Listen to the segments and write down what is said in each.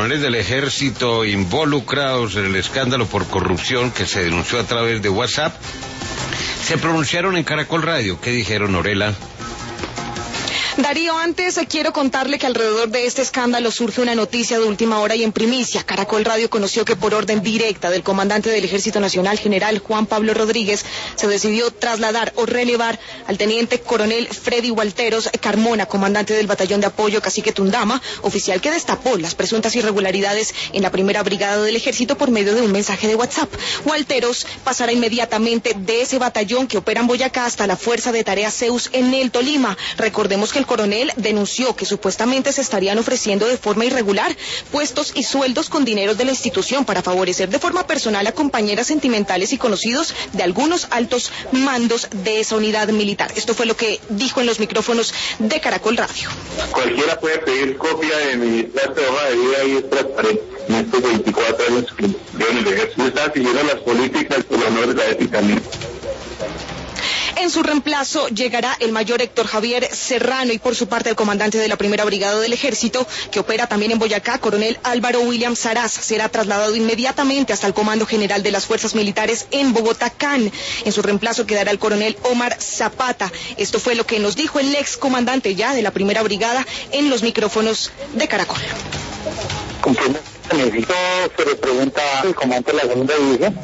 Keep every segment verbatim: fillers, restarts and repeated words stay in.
coroneles del ejército involucrados en el escándalo por corrupción que se denunció a través de WhatsApp se pronunciaron en Caracol Radio. ¿Qué dijeron, Orela? Darío, antes quiero contarle que alrededor de este escándalo surge una noticia de última hora y en primicia. Caracol Radio conoció que por orden directa del comandante del Ejército Nacional, general Juan Pablo Rodríguez, se decidió trasladar o relevar al teniente coronel Freddy Walteros Carmona, comandante del batallón de apoyo Cacique Tundama, oficial que destapó las presuntas irregularidades en la primera brigada del Ejército por medio de un mensaje de WhatsApp. Walteros pasará inmediatamente de ese batallón que opera en Boyacá hasta la Fuerza de Tareas Zeus en el Tolima. Recordemos que el coronel denunció que supuestamente se estarían ofreciendo de forma irregular puestos y sueldos con dinero de la institución para favorecer de forma personal a compañeras sentimentales y conocidos de algunos altos mandos de esa unidad militar. Esto fue lo que dijo en los micrófonos de Caracol Radio. Cualquiera puede pedir copia de mi plaza de hoja de vida y es transparente. En estos veinticuatro años que yo en el ejército estaba siguiendo las políticas por honor de la ética mía. En su reemplazo llegará el mayor Héctor Javier Serrano y por su parte el comandante de la primera brigada del ejército, que opera también en Boyacá, coronel Álvaro William Saraz, será trasladado inmediatamente hasta el Comando General de las Fuerzas Militares en Bogotá, C A N. En su reemplazo quedará el coronel Omar Zapata. Esto fue lo que nos dijo el ex comandante ya de la primera brigada en los micrófonos de Caracol. ¿Con qué necesito? Se le pregunta el comandante de la segunda división.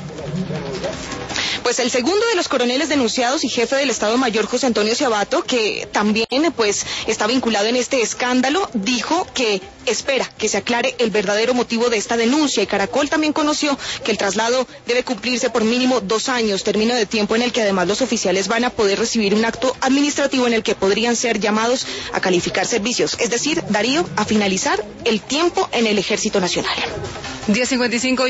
Pues el segundo de los coroneles denunciados y jefe del Estado Mayor, José Antonio Ciabato, que también pues está vinculado en este escándalo, dijo que espera que se aclare el verdadero motivo de esta denuncia. Y Caracol también conoció que el traslado debe cumplirse por mínimo dos años, término de tiempo en el que además los oficiales van a poder recibir un acto administrativo en el que podrían ser llamados a calificar servicios, es decir, Darío, a finalizar el tiempo en el Ejército Nacional. diez cincuenta y cinco